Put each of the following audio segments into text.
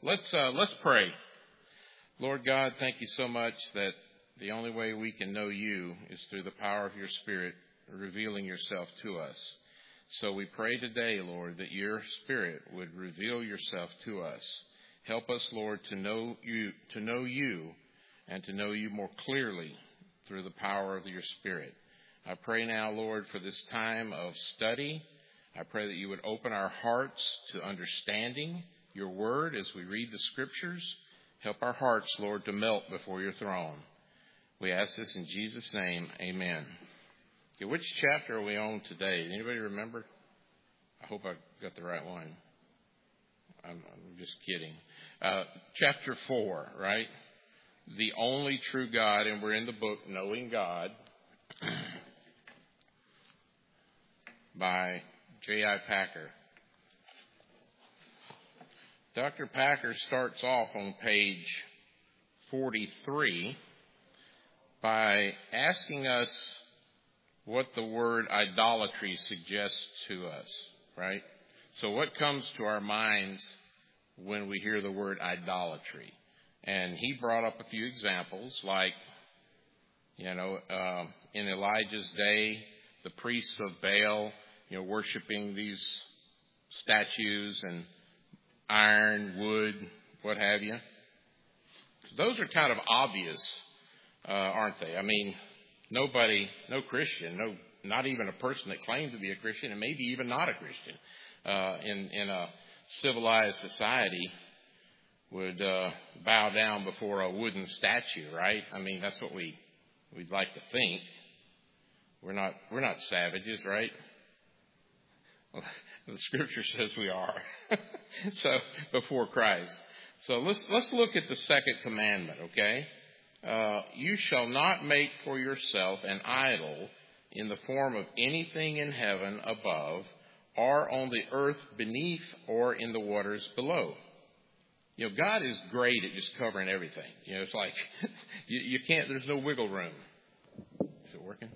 Let's pray. Lord God, thank you so much that the only way we can know you is through the power of your Spirit revealing yourself to us. So we pray today, Lord, that your Spirit would reveal yourself to us. Help us, Lord, to know you and to know you more clearly through the power of your Spirit. I pray now, Lord, for this time of study. I pray that you would open our hearts to understanding your word as we read the scriptures. Help our hearts, Lord, to melt before your throne. We ask this in Jesus' name. Amen. Okay, which chapter are we on today? Anybody remember? I hope I got the right one. I'm just kidding. Chapter 4, right? The only true God, and we're in the book Knowing God by J.I. Packer. Dr. Packer starts off on page 43 by asking us what the word idolatry suggests to us, right? So what comes to our minds when we hear the word idolatry? And he brought up a few examples like, in Elijah's day, the priests of Baal, worshiping these statues and iron, wood, what have you. Those are kind of obvious, aren't they? I mean, no Christian, not even a person that claims to be a Christian, and maybe even not a Christian, in a civilized society would bow down before a wooden statue, right? I mean, that's what we'd like to think. We're not savages, right? Well, the scripture says we are. So before Christ. So let's look at the second commandment, okay? You shall not make for yourself an idol in the form of anything in heaven above, or on the earth beneath, or in the waters below. God is great at just covering everything. It's like you can't. There's no wiggle room. Is it working?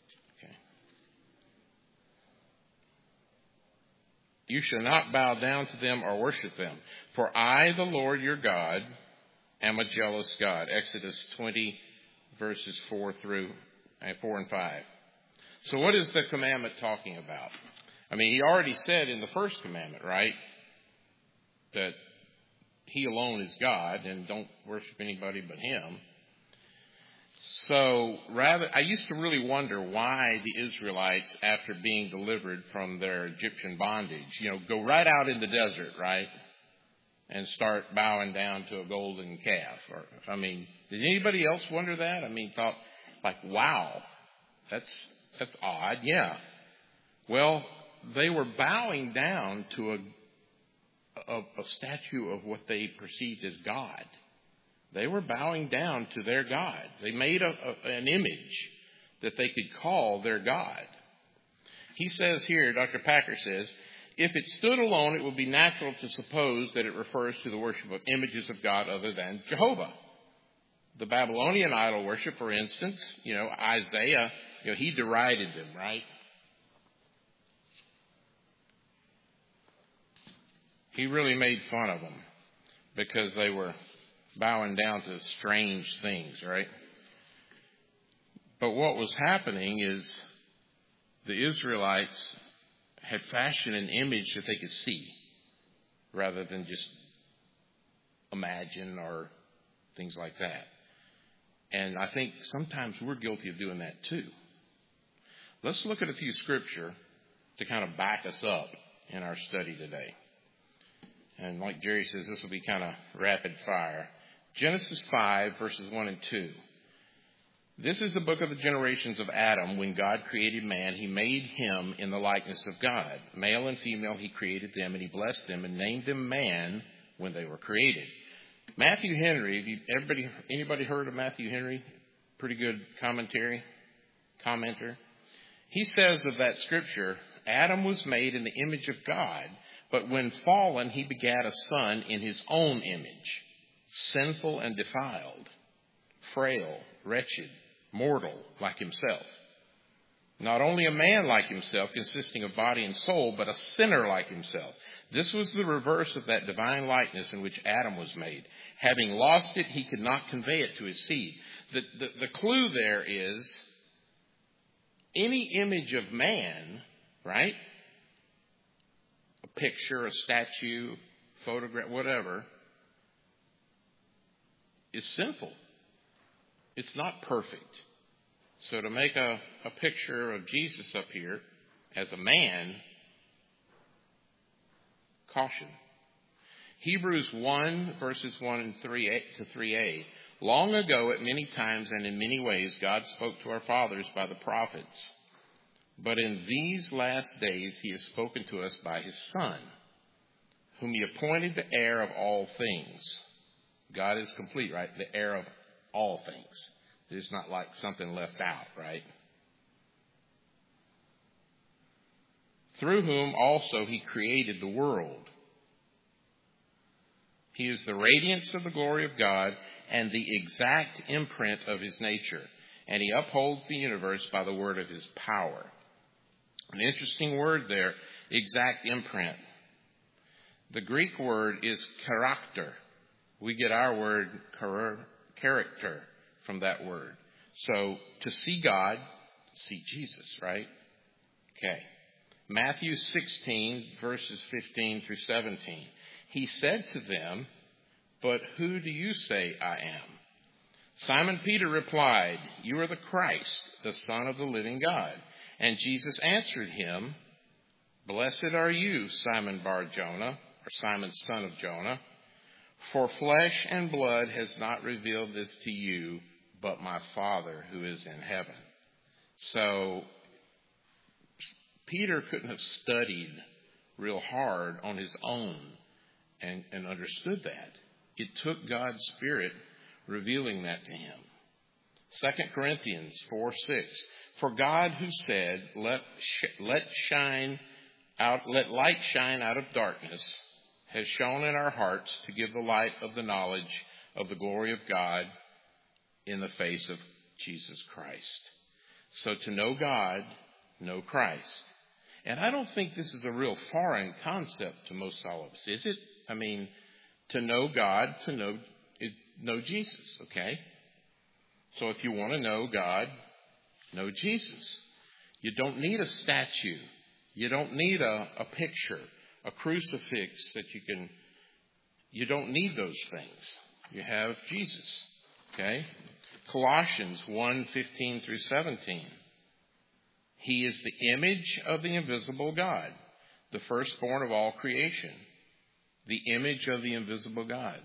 You shall not bow down to them or worship them. For I, the Lord your God, am a jealous God. Exodus 20, verses 4 and 5. So what is the commandment talking about? I mean, he already said in the first commandment, right, that he alone is God and don't worship anybody but him. So I used to really wonder why the Israelites, after being delivered from their Egyptian bondage, go right out in the desert, right, and start bowing down to a golden calf. Did anybody else wonder that? Thought like, wow, that's odd. Yeah. Well, they were bowing down to a statue of what they perceived as God. They were bowing down to their God. They made an image that they could call their God. He says here, Dr. Packer says, if it stood alone, it would be natural to suppose that it refers to the worship of images of God other than Jehovah. The Babylonian idol worship, for instance, Isaiah, he derided them, right? He really made fun of them because they were bowing down to strange things, right? But what was happening is the Israelites had fashioned an image that they could see rather than just imagine or things like that. And I think sometimes we're guilty of doing that too. Let's look at a few scripture to kind of back us up in our study today. And like Jerry says, this will be kind of rapid fire. Genesis 5, verses 1 and 2. This is the book of the generations of Adam. When God created man, he made him in the likeness of God. Male and female, he created them, and he blessed them and named them man when they were created. Matthew Henry, anybody heard of Matthew Henry? Pretty good commenter. He says of that scripture, Adam was made in the image of God, but when fallen, he begat a son in his own image. Sinful and defiled, frail, wretched, mortal like himself. Not only a man like himself, consisting of body and soul, but a sinner like himself. This was the reverse of that divine likeness in which Adam was made. Having lost it, he could not convey it to his seed. The clue there is any image of man, right? A picture, a statue, photograph, whatever, is sinful. It's not perfect. So to make a picture of Jesus up here as a man, caution. Hebrews 1, verses 1 and 3 to 3a. Long ago, at many times and in many ways, God spoke to our fathers by the prophets. But in these last days, he has spoken to us by his Son, whom he appointed the heir of all things. God is complete, right? The heir of all things. It's not like something left out, right? Through whom also he created the world. He is the radiance of the glory of God and the exact imprint of his nature. And he upholds the universe by the word of his power. An interesting word there, exact imprint. The Greek word is character. We get our word character from that word. So to see God, see Jesus, right? Okay. Matthew 16, verses 15 through 17. He said to them, "But who do you say I am?" Simon Peter replied, "You are the Christ, the Son of the living God." And Jesus answered him, "Blessed are you, Simon Bar-Jonah," or Simon son of Jonah, "for flesh and blood has not revealed this to you, but my Father who is in heaven." So Peter couldn't have studied real hard on his own and understood that. It took God's Spirit revealing that to him. 2 Corinthians 4:6. For God who said, let light shine out of darkness, has shone in our hearts to give the light of the knowledge of the glory of God in the face of Jesus Christ. So to know God, know Christ. And I don't think this is a real foreign concept to most all of us, is it? I mean, to know God, to know Jesus, okay? So if you want to know God, know Jesus. You don't need a statue. You don't need a picture, a crucifix that you don't need those things. You have Jesus, okay? Colossians 1:15 through 17. He is the image of the invisible God, the firstborn of all creation, the image of the invisible God.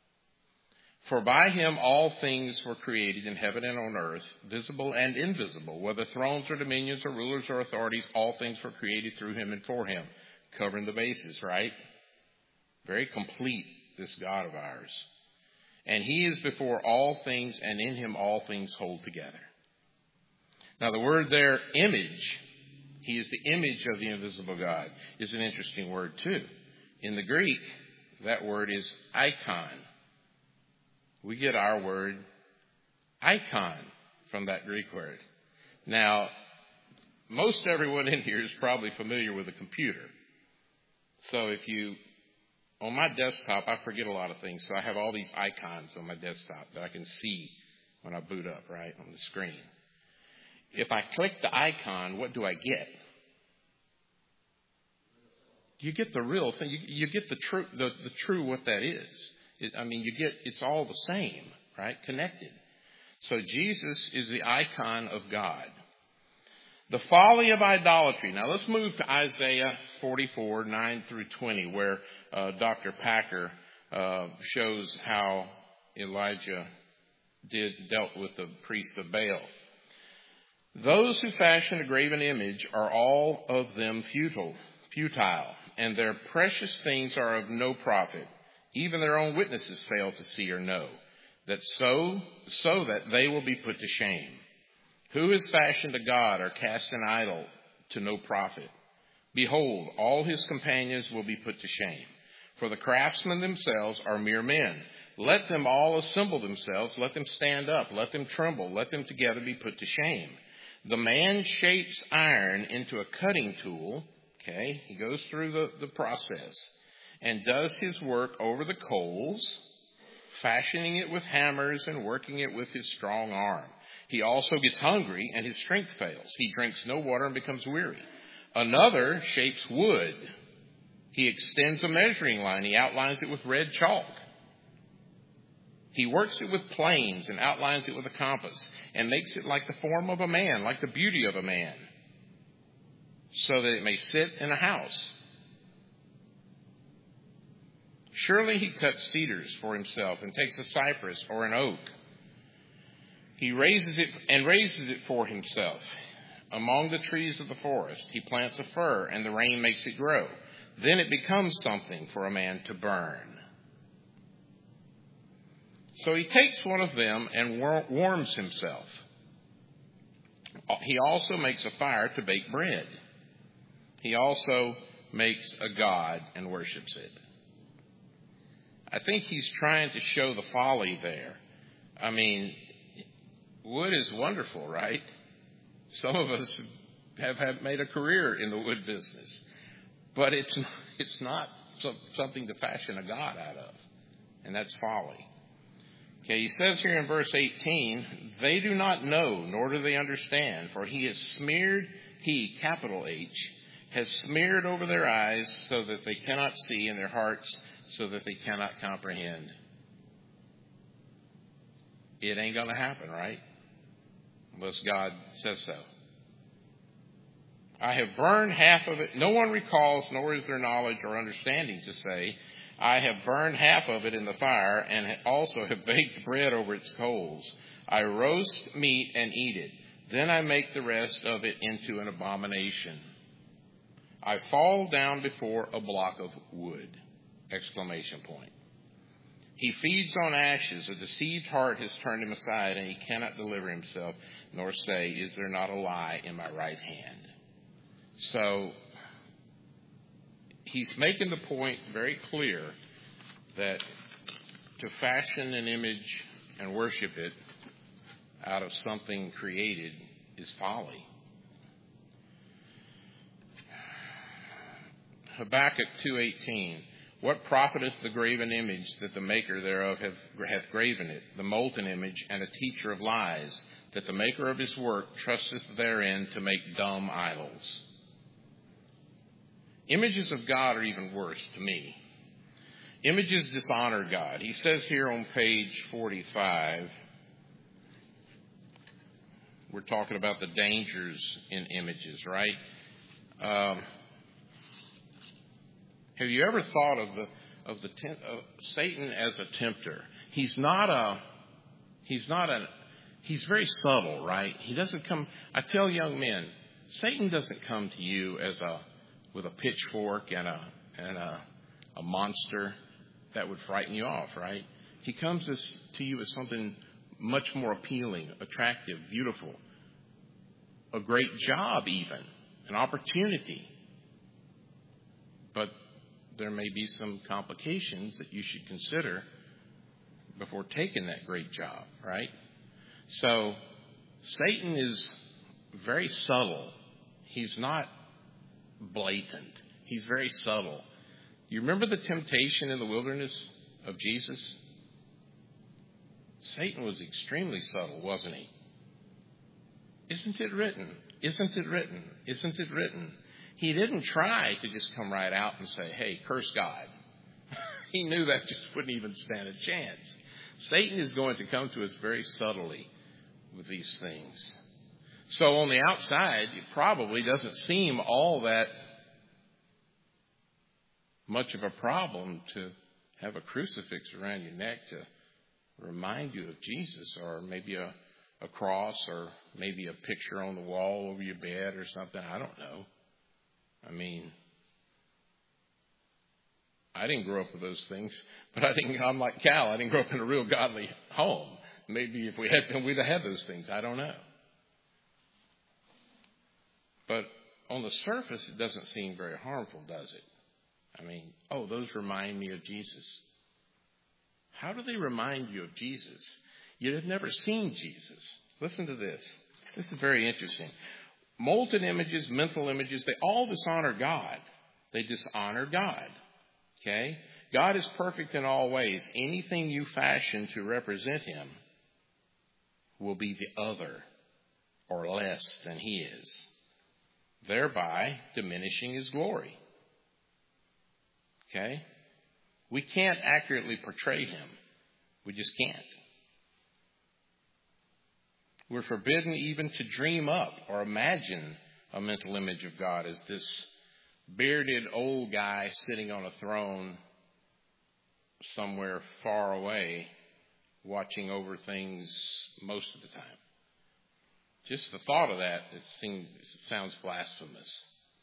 For by him all things were created in heaven and on earth, visible and invisible, whether thrones or dominions or rulers or authorities, all things were created through him and for him. Covering the bases, right? Very complete, this God of ours. And he is before all things, and in him all things hold together. Now the word there, image, he is the image of the invisible God, is an interesting word too. In the Greek, that word is icon. We get our word icon from that Greek word. Now, most everyone in here is probably familiar with a computer. So on my desktop, I forget a lot of things. So I have all these icons on my desktop that I can see when I boot up, right, on the screen. If I click the icon, what do I get? You get the real thing. You get the true what that is. It's all the same, right? Connected. So Jesus is the icon of God. The folly of idolatry. Now let's move to Isaiah 44, 9 through 20, where Dr. Packer shows how Elijah dealt with the priests of Baal. Those who fashion a graven image are all of them futile, and their precious things are of no profit. Even their own witnesses fail to see or know, that so that they will be put to shame. Who has fashioned a god or cast an idol to no profit? Behold, all his companions will be put to shame. For the craftsmen themselves are mere men. Let them all assemble themselves. Let them stand up. Let them tremble. Let them together be put to shame. The man shapes iron into a cutting tool. Okay, he goes through the process and does his work over the coals, fashioning it with hammers and working it with his strong arm. He also gets hungry and his strength fails. He drinks no water and becomes weary. Another shapes wood. He extends a measuring line. He outlines it with red chalk. He works it with planes and outlines it with a compass and makes it like the form of a man, like the beauty of a man, so that it may sit in a house. Surely he cuts cedars for himself and takes a cypress or an oak. He raises it for himself. Among the trees of the forest, he plants a fir, and the rain makes it grow. Then it becomes something for a man to burn. So he takes one of them and warms himself. He also makes a fire to bake bread. He also makes a god and worships it. I think he's trying to show the folly there. I mean, wood is wonderful, right? Some of us have made a career in the wood business. But it's not something to fashion a god out of. And that's folly. Okay, he says here in verse 18, they do not know, nor do they understand, for he has smeared, capital H, has smeared over their eyes so that they cannot see, and their hearts so that they cannot comprehend. It ain't going to happen, right? Unless God says so. I have burned half of it. No one recalls, nor is there knowledge or understanding to say, I have burned half of it in the fire, and also have baked bread over its coals. I roast meat and eat it. Then I make the rest of it into an abomination. I fall down before a block of wood! Exclamation point. He feeds on ashes. A deceived heart has turned him aside, and he cannot deliver himself, nor say, is there not a lie in my right hand? So he's making the point very clear that to fashion an image and worship it out of something created is folly. Habakkuk 2:18. What profiteth the graven image that the maker thereof hath graven it, the molten image, and a teacher of lies, that the maker of his work trusteth therein to make dumb idols? Images of God are even worse to me. Images dishonor God. He says here on page 45, we're talking about the dangers in images, right? Have you ever thought of Satan as a tempter? He's very subtle, right? He doesn't come. I tell young men, Satan doesn't come to you with a pitchfork and a monster that would frighten you off, right? He comes to you as something much more appealing, attractive, beautiful, a great job even, an opportunity. But there may be some complications that you should consider before taking that great job, right? So Satan is very subtle. He's not blatant. He's very subtle. You remember the temptation in the wilderness of Jesus? Satan was extremely subtle, wasn't he? Isn't it written? Isn't it written? Isn't it written? He didn't try to just come right out and say, hey, curse God. He knew that just wouldn't even stand a chance. Satan is going to come to us very subtly with these things. So on the outside, it probably doesn't seem all that much of a problem to have a crucifix around your neck to remind you of Jesus, or maybe a cross, or maybe a picture on the wall over your bed or something. I don't know. I mean, I didn't grow up with those things, but I'm like Cal. I didn't grow up in a real godly home. Maybe if we had them, we'd have had those things. I don't know. But on the surface, it doesn't seem very harmful, does it? I mean, those remind me of Jesus. How do they remind you of Jesus? You have never seen Jesus. Listen to this. This is very interesting. Molten images, mental images, they all dishonor God. They dishonor God. Okay? God is perfect in all ways. Anything you fashion to represent him will be the other or less than he is, thereby diminishing his glory. Okay? We can't accurately portray him. We just can't. We're forbidden even to dream up or imagine a mental image of God as this bearded old guy sitting on a throne somewhere far away, watching over things most of the time. Just the thought of that, sounds blasphemous.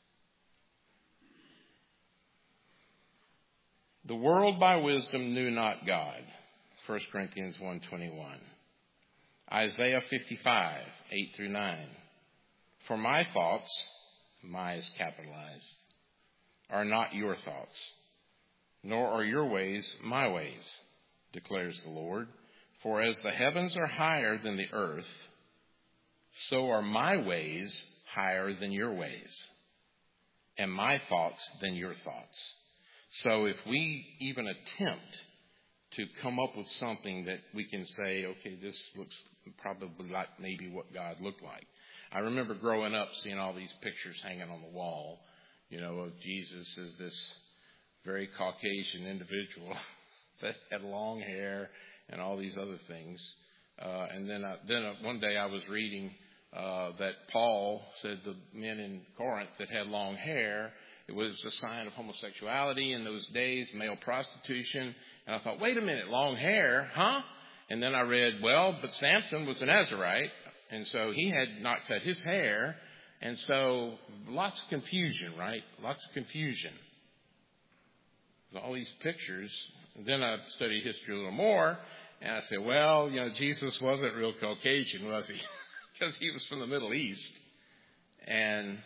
The world by wisdom knew not God. 1 Corinthians 1:21. Isaiah 55, 8 through 9. For my thoughts, my is capitalized, are not your thoughts, nor are your ways my ways, declares the Lord. For as the heavens are higher than the earth, so are my ways higher than your ways, and my thoughts than your thoughts. So if we even attempt to come up with something that we can say, okay, this looks probably like maybe what God looked like. I remember growing up seeing all these pictures hanging on the wall, of Jesus as this very Caucasian individual that had long hair and all these other things. And then one day I was reading that Paul said the men in Corinth that had long hair, it was a sign of homosexuality in those days, male prostitution. And I thought, wait a minute, long hair, huh? And then I read, but Samson was a Nazarite, and so he had not cut his hair. And so lots of confusion, right? Lots of confusion. All these pictures. And then I studied history a little more, and I said, Jesus wasn't real Caucasian, was he? Because he was from the Middle East. And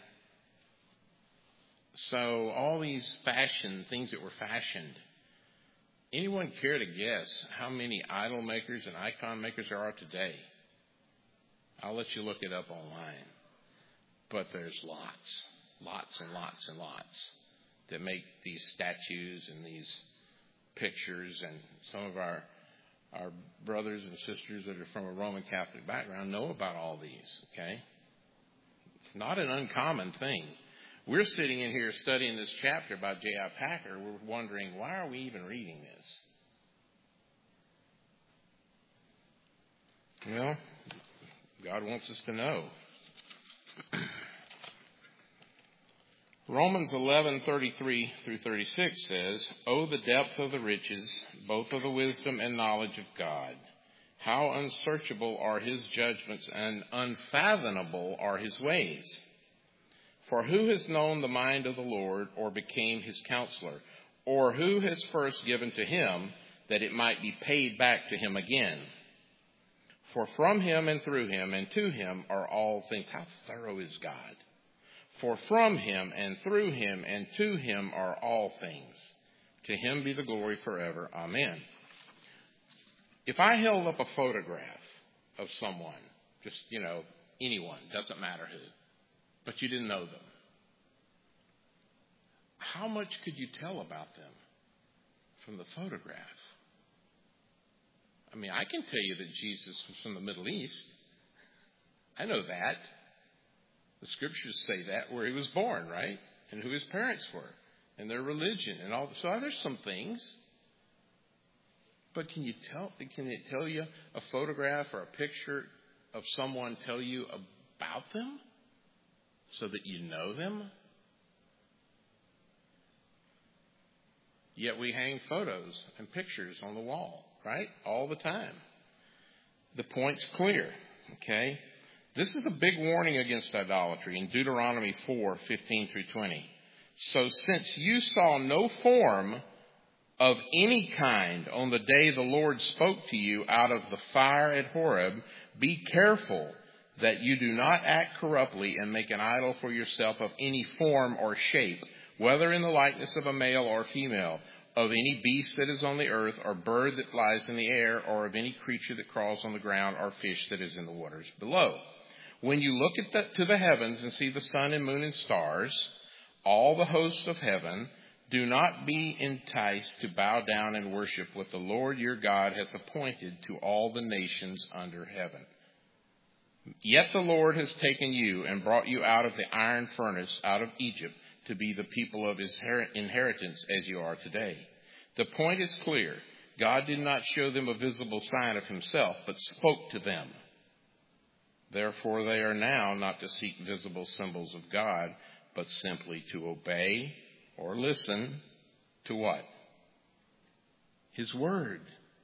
so all these things that were fashioned, anyone care to guess how many idol makers and icon makers there are today? I'll let you look it up online. But there's lots and lots and lots that make these statues and these pictures. And some of our brothers and sisters that are from a Roman Catholic background know about all these, okay? It's not an uncommon thing. We're sitting in here studying this chapter about J.I. Packer. We're wondering, why are we even reading this? Well, God wants us to know. Romans 11:33 through 36 says, "Oh, the depth of the riches, both of the wisdom and knowledge of God. How unsearchable are his judgments and unfathomable are his ways. For who has known the mind of the Lord, or became his counselor? Or who has first given to him, that it might be paid back to him again? For from him and through him and to him are all things." How thorough is God? "For from him and through him and to him are all things. To him be the glory forever. Amen." If I held up a photograph of someone, just, anyone, doesn't matter who, but you didn't know them, how much could you tell about them from the photograph? I mean, I can tell you that Jesus was from the Middle East. I know that. The scriptures say that, where he was born, right? And who his parents were, and their religion, and all. So there's some things. But can it tell you a photograph or a picture of someone tell you about them so that you know them? Yet we hang photos and pictures on the wall, right? All the time. The point's clear, okay? This is a big warning against idolatry in Deuteronomy 4:15 through 20. "So since you saw no form of any kind on the day the Lord spoke to you out of the fire at Horeb, be careful that you do not act corruptly and make an idol for yourself of any form or shape, whether in the likeness of a male or female, of any beast that is on the earth, or bird that flies in the air, or of any creature that crawls on the ground, or fish that is in the waters below. When you look to the heavens and see the sun and moon and stars, all the hosts of heaven, do not be enticed to bow down and worship what the Lord your God has appointed to all the nations under heaven. Yet the Lord has taken you and brought you out of the iron furnace, out of Egypt, to be the people of his inheritance as you are today. The point is clear. God did not show them a visible sign of himself, but spoke to them. Therefore, they are now not to seek visible symbols of God, but simply to obey or listen to what? His word.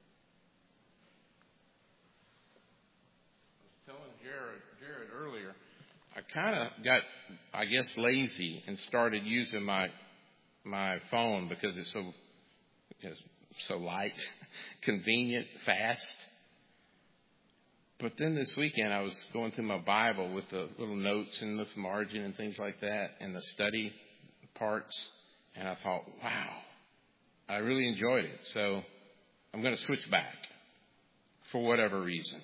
I was telling Jared earlier, I kind of got, I guess, lazy and started using my phone because it's so light, convenient, fast. But then this weekend I was going through my Bible with the little notes in the margin and things like that and the study parts. And I thought, wow, I really enjoyed it. So I'm going to switch back for whatever reason.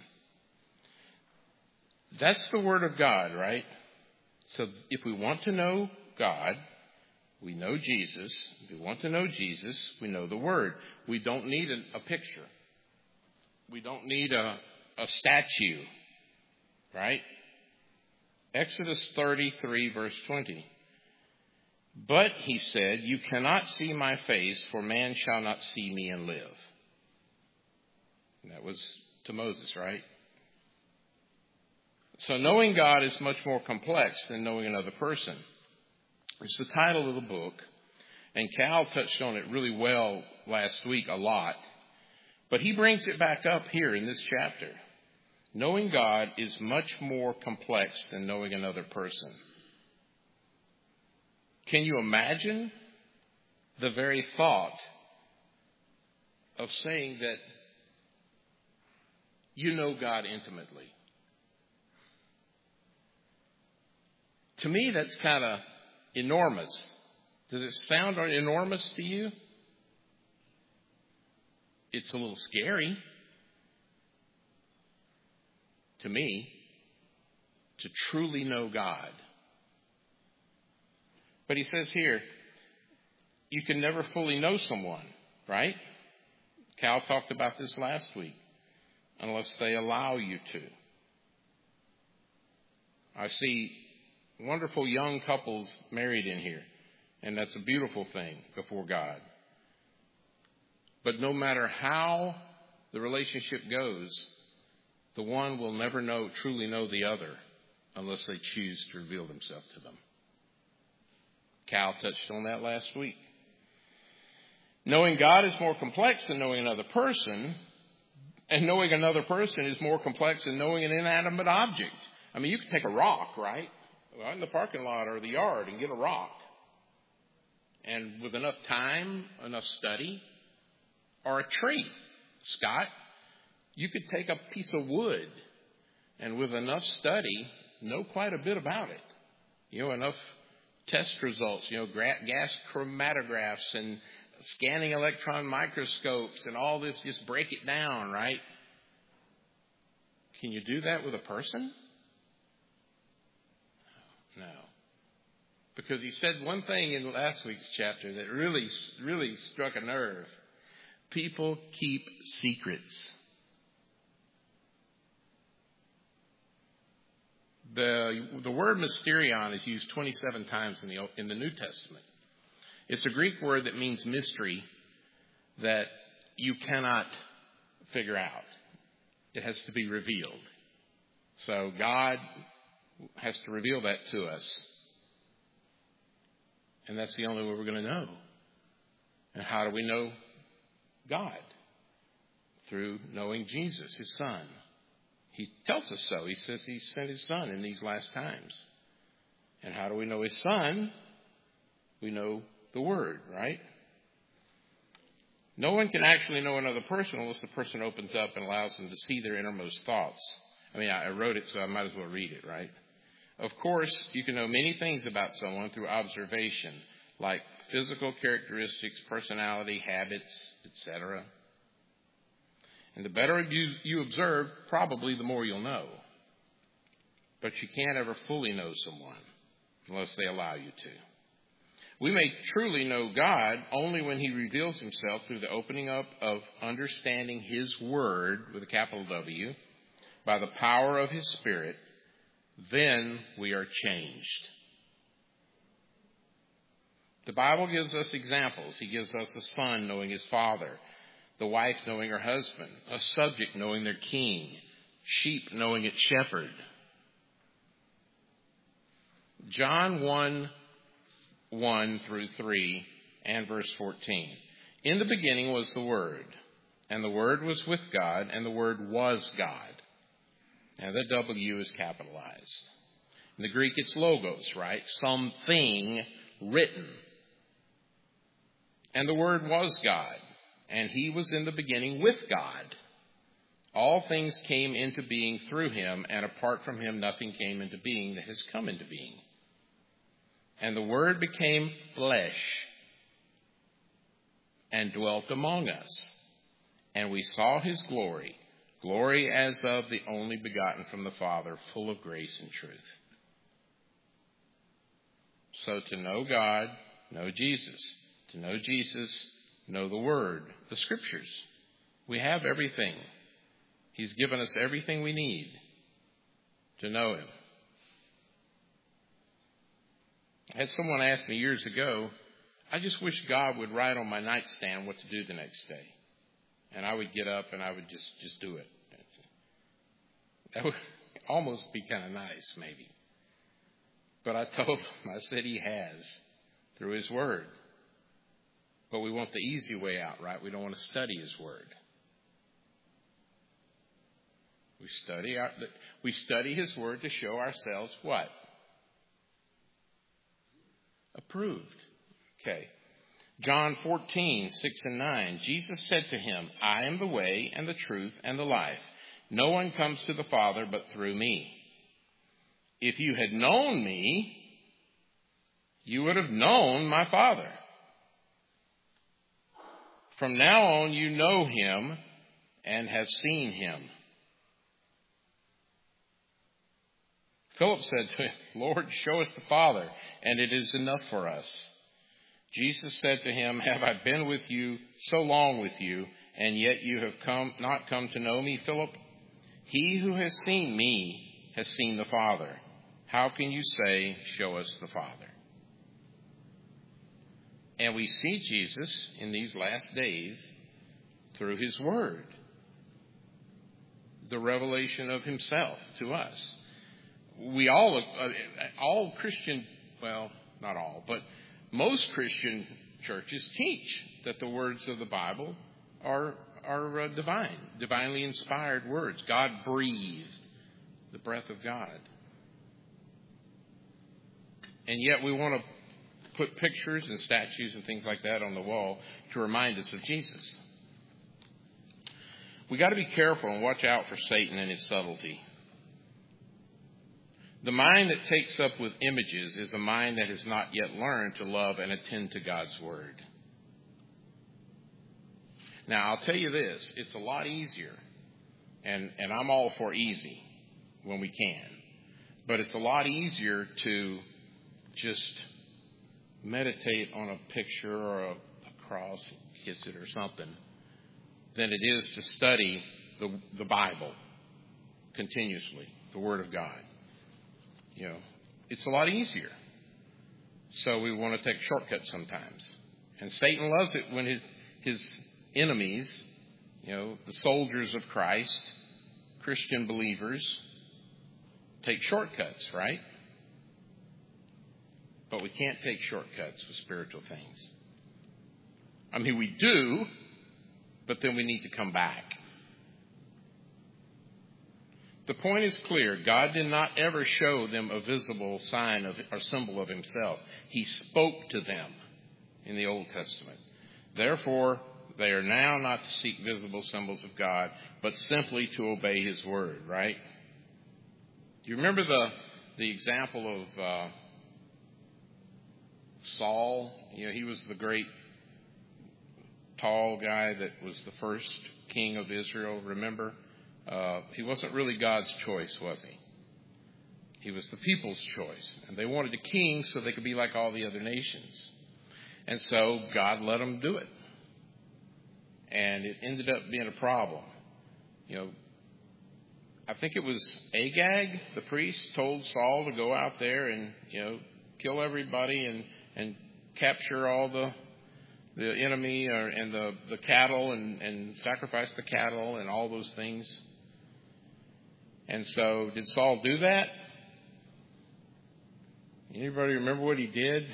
That's the Word of God, right? So if we want to know God, we know Jesus. If we want to know Jesus, we know the Word. We don't need a picture. We don't need a statue, right? Exodus 33, verse 20. But, he said, you cannot see my face, for man shall not see me and live. And that was to Moses, right? So knowing God is much more complex than knowing another person. It's the title of the book, and Cal touched on it really well last week a lot. But he brings it back up here in this chapter. Knowing God is much more complex than knowing another person. Can you imagine the very thought of saying that you know God intimately? To me, that's kind of enormous. Does it sound enormous to you? It's a little scary to me to truly know God. But he says here, you can never fully know someone, right? Cal talked about this last week, unless they allow you to. I see wonderful young couples married in here, and that's a beautiful thing before God. But no matter how the relationship goes, the one will never truly know the other unless they choose to reveal themselves to them. Cal touched on that last week. Knowing God is more complex than knowing another person, and knowing another person is more complex than knowing an inanimate object. I mean, you can take a rock, right? Out in the parking lot or the yard and get a rock. And with enough time, enough study, or a tree, Scott, you could take a piece of wood and with enough study, know quite a bit about it. Enough test results, gas chromatographs and scanning electron microscopes and all this, just break it down, right? Can you do that with a person? No. Because he said one thing in last week's chapter that really, really struck a nerve. People keep secrets. The word mysterion is used 27 times in the New Testament. It's a Greek word that means mystery that you cannot figure out. It has to be revealed. So God has to reveal that to us. And that's the only way we're going to know. And how do we know God? Through knowing Jesus, his Son. He tells us so. He says he sent his Son in these last times. And how do we know his Son? We know the Word, right? No one can actually know another person unless the person opens up and allows them to see their innermost thoughts. I mean, I wrote it, so I might as well read it, right? Of course, you can know many things about someone through observation, like physical characteristics, personality, habits, etc. And the better you observe, probably the more you'll know. but you can't ever fully know someone unless they allow you to. We may truly know God only when he reveals himself through the opening up of understanding his word, with a capital W, by the power of his Spirit. Then we are changed. The Bible gives us examples. He gives us a son knowing his father, the wife knowing her husband, a subject knowing their king, sheep knowing its shepherd. John 1:1 through 3 and verse 14. In the beginning was the Word, and the Word was with God, and the Word was God. Now, the W is capitalized. In the Greek, it's logos, right? Something written. And the Word was God, and he was in the beginning with God. All things came into being through him, and apart from him nothing came into being that has come into being. And the Word became flesh and dwelt among us. And we saw his glory, glory as of the only begotten from the Father, full of grace and truth. So to know God, know Jesus. To know Jesus, know the Word, the Scriptures. We have everything. He's given us everything we need to know him. I had someone ask me years ago, I just wish God would write on my nightstand what to do the next day. And I would get up and I would just do it. That would almost be kind of nice, maybe. But I told him, I said he has through his Word. But we want the easy way out, right? We don't want to study his Word. We study his Word to show ourselves what? Approved. Okay. John 14:6 and 9. Jesus said to him, I am the way and the truth and the life. No one comes to the Father but through me. If you had known me, you would have known my Father. From now on you know him and have seen him. Philip said to him, Lord, show us the Father, and it is enough for us. Jesus said to him, have I been with you so long with you, and yet you have not come to know me, Philip? He who has seen me has seen the Father. How can you say, show us the Father? And we see Jesus in these last days through his Word, the revelation of himself to us. We all Christian, well, not all, but most Christian churches teach that the words of the Bible are divine, divinely inspired words. God breathed the breath of God. And yet we want to put pictures and statues and things like that on the wall to remind us of Jesus. We got to be careful and watch out for Satan and his subtlety. The mind that takes up with images is a mind that has not yet learned to love and attend to God's Word. Now, I'll tell you this, it's a lot easier, and I'm all for easy when we can, but it's a lot easier to just meditate on a picture or a cross, kiss it or something, than it is to study the Bible continuously, the Word of God. You know, it's a lot easier. So we want to take shortcuts sometimes. And Satan loves it when his enemies, you know, the soldiers of Christ, Christian believers, take shortcuts, right? But we can't take shortcuts with spiritual things. I mean, we do, but then we need to come back. The point is clear. God did not ever show them a visible sign of or symbol of himself. He spoke to them in the Old Testament. Therefore, they are now not to seek visible symbols of God, but simply to obey his word, right? Do you remember the example of Saul? You know, he was the great tall guy that was the first king of Israel, remember? He wasn't really God's choice, was he? He was the people's choice. And they wanted a king so they could be like all the other nations. And so God let them do it. And it ended up being a problem. I think it was Agag, the priest, told Saul to go out there and, kill everybody and capture all the enemy and the cattle and sacrifice the cattle and all those things. And so did Saul do that? Anybody remember what he did?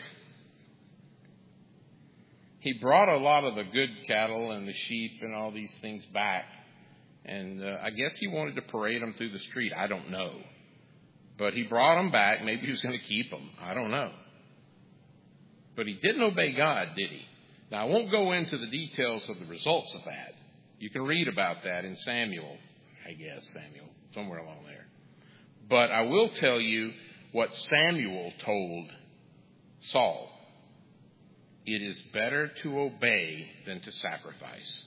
He brought a lot of the good cattle and the sheep and all these things back. And I guess he wanted to parade them through the street. I don't know. But he brought them back. Maybe he was going to keep them. I don't know. But he didn't obey God, did he? Now, I won't go into the details of the results of that. You can read about that in Samuel, somewhere along there. But I will tell you what Samuel told Saul. It is better to obey than to sacrifice.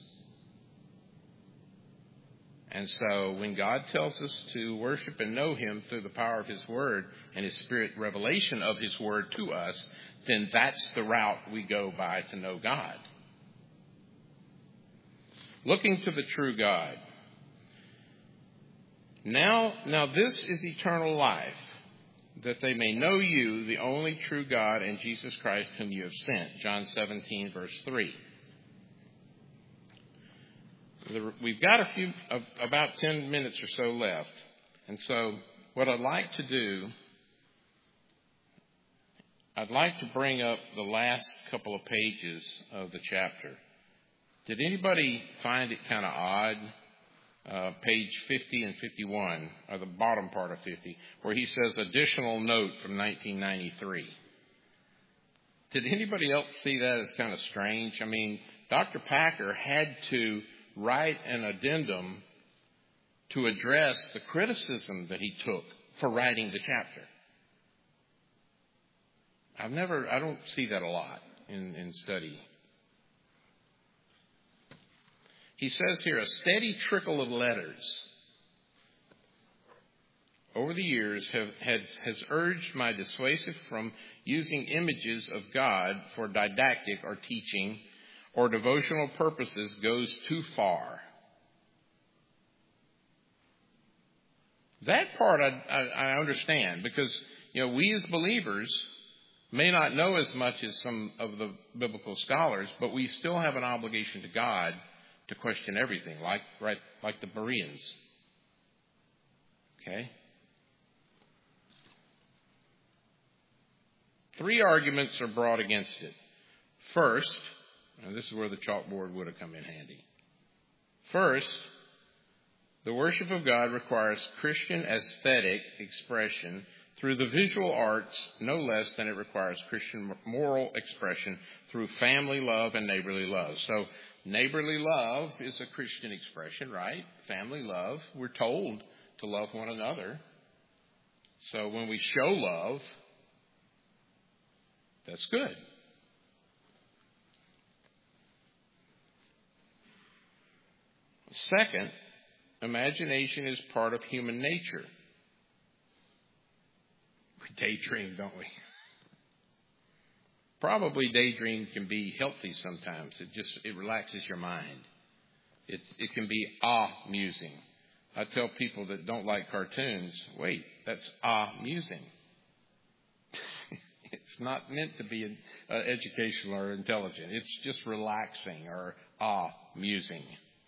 And so when God tells us to worship and know Him through the power of His Word and His Spirit revelation of His Word to us, then that's the route we go by to know God. Looking to the true God. Now this is eternal life, that they may know you, the only true God, and Jesus Christ whom you have sent. John 17, verse 3. We've got about 10 minutes or so left. And so what I'd like to do, I'd like to bring up the last couple of pages of the chapter. Did anybody find it kind of odd? Page 50 and 51, or the bottom part of 50, where he says additional note from 1993. Did anybody else see that as kind of strange? I mean, Dr. Packer had to write an addendum to address the criticism that he took for writing the chapter. I don't see that a lot in study. He says here, a steady trickle of letters over the years has urged my dissuasive from using images of God for didactic or teaching or devotional purposes goes too far. That part I understand, because we as believers may not know as much as some of the biblical scholars, but we still have an obligation to God to question everything, like the Bereans. Okay? 3 arguments are brought against it. First, and this is where the chalkboard would have come in handy. First, the worship of God requires Christian aesthetic expression through the visual arts no less than it requires Christian moral expression through family love and neighborly love. So neighborly love is a Christian expression, right? Family love, we're told to love one another. So when we show love, that's good. Second, imagination is part of human nature. We daydream, don't we? Probably daydream can be healthy sometimes. It relaxes your mind. It can be amusing. I tell people that don't like cartoons, wait, that's amusing. It's not meant to be educational or intelligent. It's just relaxing or amusing.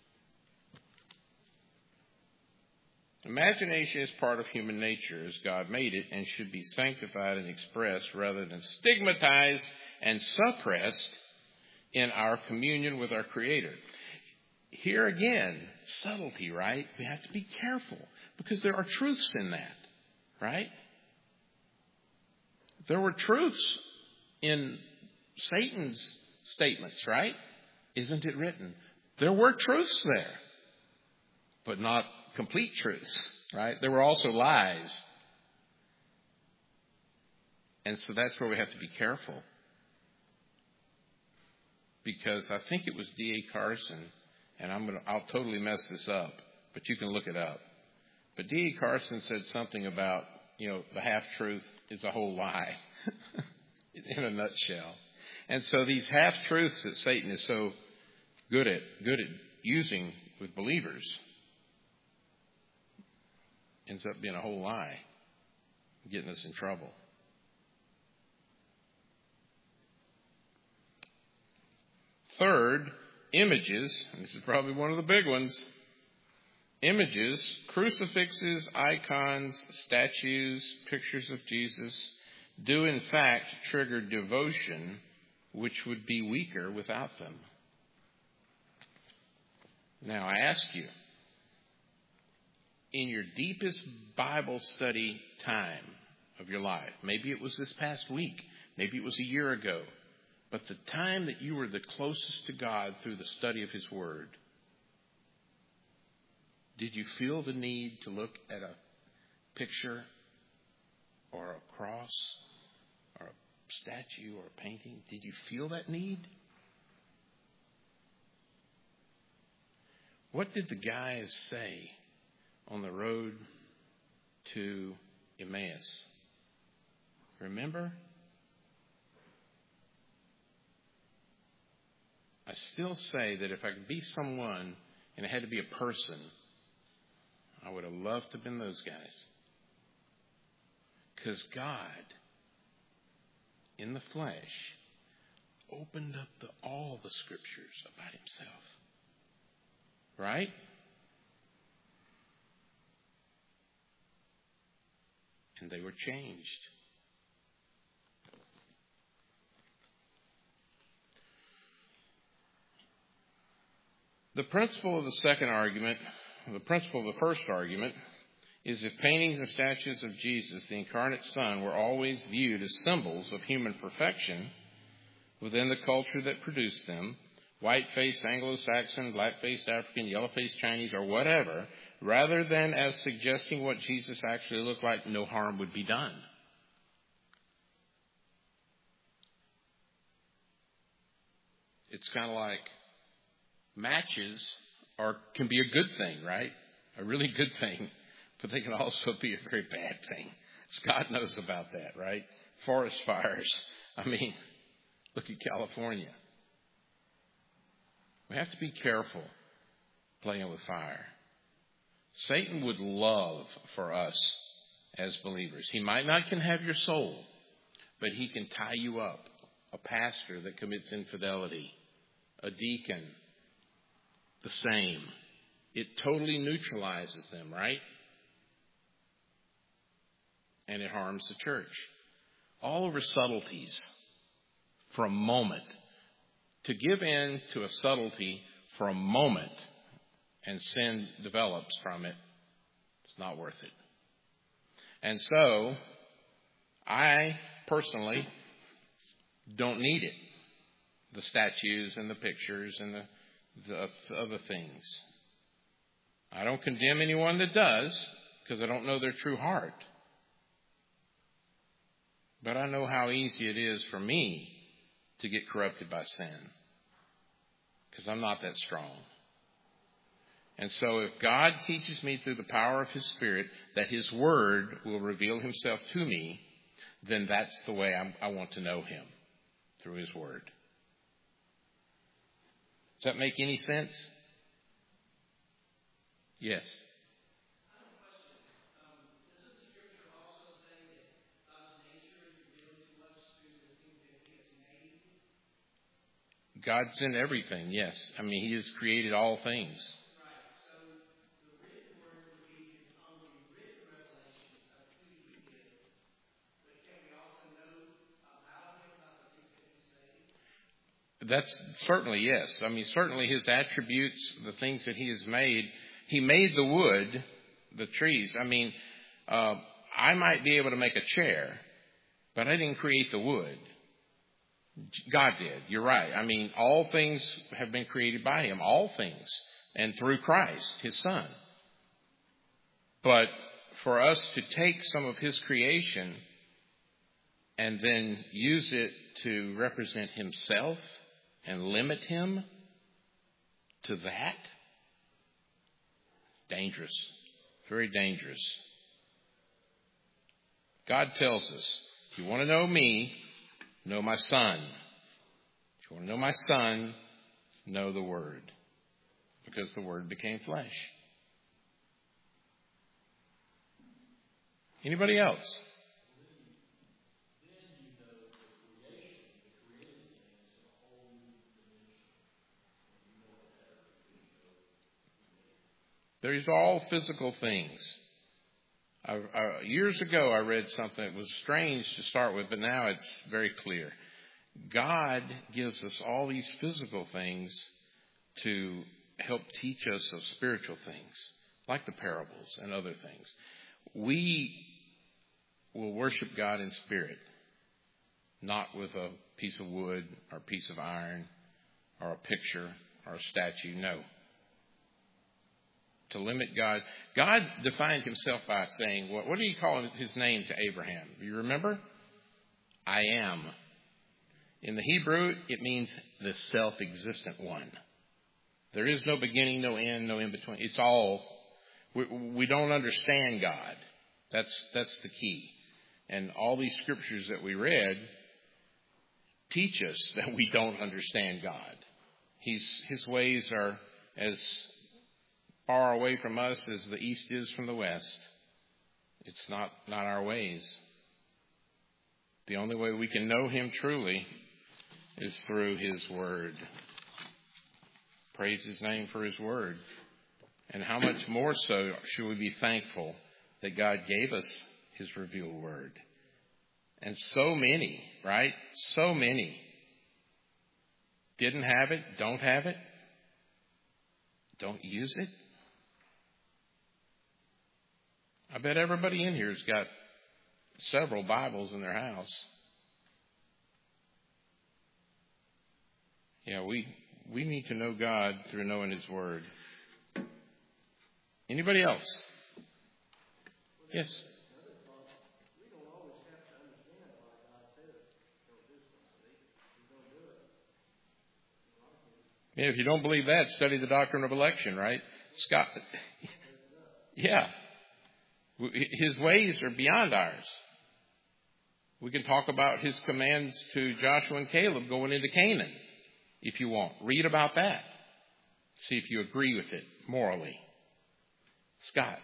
Imagination is part of human nature as God made it and should be sanctified and expressed rather than stigmatized and suppressed in our communion with our Creator. Here again, subtlety, right? We have to be careful because there are truths in that, right? There were truths in Satan's statements, right? Isn't it written? There were truths there, but not complete truths, right? There were also lies. And so that's where we have to be careful. Because I think it was D.A. Carson, and I'll totally mess this up, but you can look it up. But D.A. Carson said something about the half-truth is a whole lie in a nutshell. And so these half-truths that Satan is so good at using with believers ends up being a whole lie, getting us in trouble. Third, images. And this is probably one of the big ones. Images, crucifixes, icons, statues, pictures of Jesus do in fact trigger devotion, which would be weaker without them. Now I ask you, in your deepest Bible study time of your life, maybe it was this past week, maybe it was a year ago, but the time that you were the closest to God through the study of His Word, did you feel the need to look at a picture or a cross or a statue or a painting? Did you feel that need? What did the guys say on the road to Emmaus? Remember? I still say that if I could be someone and it had to be a person, I would have loved to have been those guys. Because God, in the flesh, opened up all the scriptures about Himself. Right? And they were changed. The principle of the second argument, the principle of the first argument, is if paintings and statues of Jesus, the incarnate Son, were always viewed as symbols of human perfection within the culture that produced them, white-faced Anglo-Saxon, black-faced African, yellow-faced Chinese, or whatever, rather than as suggesting what Jesus actually looked like, no harm would be done. It's kind of like matches can be a good thing, right? A really good thing, but they can also be a very bad thing. God knows about that, right? Forest fires. I mean, look at California. We have to be careful playing with fire. Satan would love for us as believers. He might not can have your soul, but he can tie you up. A pastor that commits infidelity, a deacon, the same. It totally neutralizes them, right? And it harms the church. All over subtleties for a moment. To give in to a subtlety for a moment and sin develops from it, it's not worth it. And so, I personally don't need it. The statues and the pictures and the other things. I don't condemn anyone that does, because I don't know their true heart. But I know how easy it is for me to get corrupted by sin, because I'm not that strong. And so if God teaches me through the power of His Spirit that His Word will reveal Himself to me, then that's the way I want to know Him, through His Word. Does that make any sense? Yes. God's in everything, yes. I mean, He has created all things. Right. So the written word would be His only written revelation of who He is. But can we also know about Him, about the things that He's made? That's certainly, yes. I mean, certainly His attributes, the things that He has made. He made the wood, the trees. I mean, I might be able to make a chair, but I didn't create the wood. God did. You're right. I mean, all things have been created by Him. All things. And through Christ, His Son. But for us to take some of His creation and then use it to represent Himself and limit Him to that, dangerous. Very dangerous. God tells us, if you want to know me, know my Son. If you want to know my Son, know the Word. Because the Word became flesh. Anybody else? There's all physical things. Years ago, I read something that was strange to start with, but now it's very clear. God gives us all these physical things to help teach us of spiritual things, like the parables and other things. We will worship God in spirit, not with a piece of wood or a piece of iron or a picture or a statue. No. To limit God. God defined himself by saying, what did he call his name to Abraham? Do you remember? I am. In the Hebrew, it means the self-existent one. There is no beginning, no end, no in between. It's all. We don't understand God. That's the key. And all these scriptures that we read teach us that we don't understand God. His ways are as far away from us as the east is from the west. It's not our ways. The only way we can know him truly is through his word. Praise his name for his word. And how much more so should we be thankful that God gave us his revealed word. And so many, right? So many didn't have it, don't have it, don't use it. I bet everybody in here has got several Bibles in their house. Yeah, we need to know God through knowing his word. Anybody else? Yes. Yeah, if you don't believe that, study the doctrine of election, right? Scott. Yeah. His ways are beyond ours. We can talk about his commands to Joshua and Caleb going into Canaan, if you want. Read about that. See if you agree with it morally. Scott.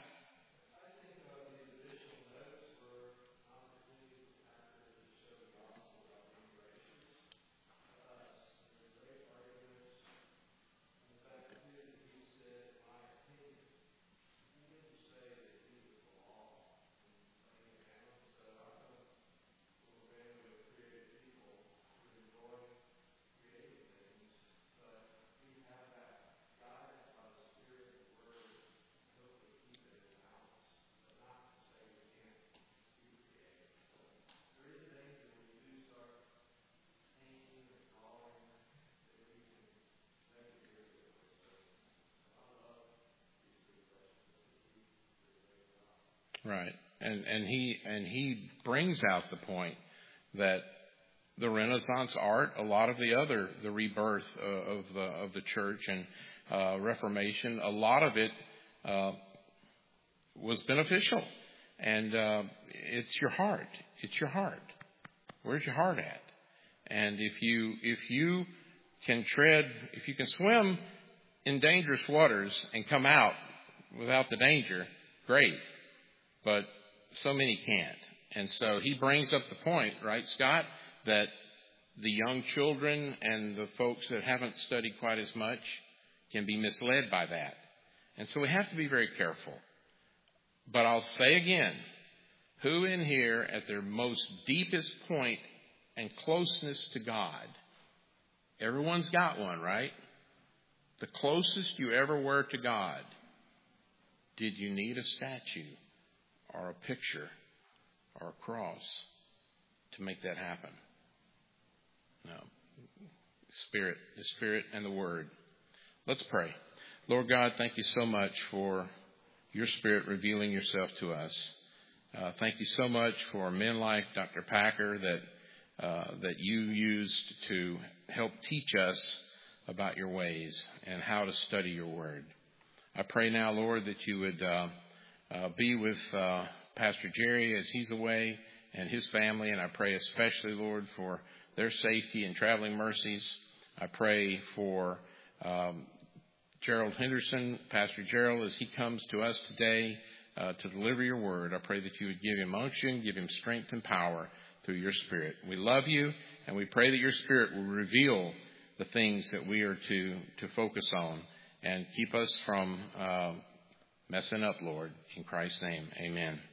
Right. And he brings out the point that the Renaissance art, a lot of the rebirth of the church and Reformation, a lot of it was beneficial. And it's your heart. It's your heart. Where's your heart at? And if you can swim in dangerous waters and come out without the danger, great. But so many can't. And so he brings up the point, right, Scott, that the young children and the folks that haven't studied quite as much can be misled by that. And so we have to be very careful. But I'll say again, who in here at their most deepest point and closeness to God, everyone's got one, right? The closest you ever were to God, did you need a statue or a picture or a cross to make that happen? No. The Spirit and the Word. Let's pray. Lord God, thank you so much for your Spirit revealing yourself to us. Thank you so much for men like Dr. Packer that you used to help teach us about your ways and how to study your Word. I pray now, Lord, that you would be with Pastor Jerry as he's away. and his family. And I pray especially, Lord, for their safety and traveling mercies. I pray for Gerald Henderson, Pastor Gerald, as he comes to us today to deliver your word. I pray that you would give him unction, give him strength and power through your Spirit. We love you, and we pray that your Spirit will reveal the things that we are to focus on and keep us from messing up, Lord. In Christ's name, amen.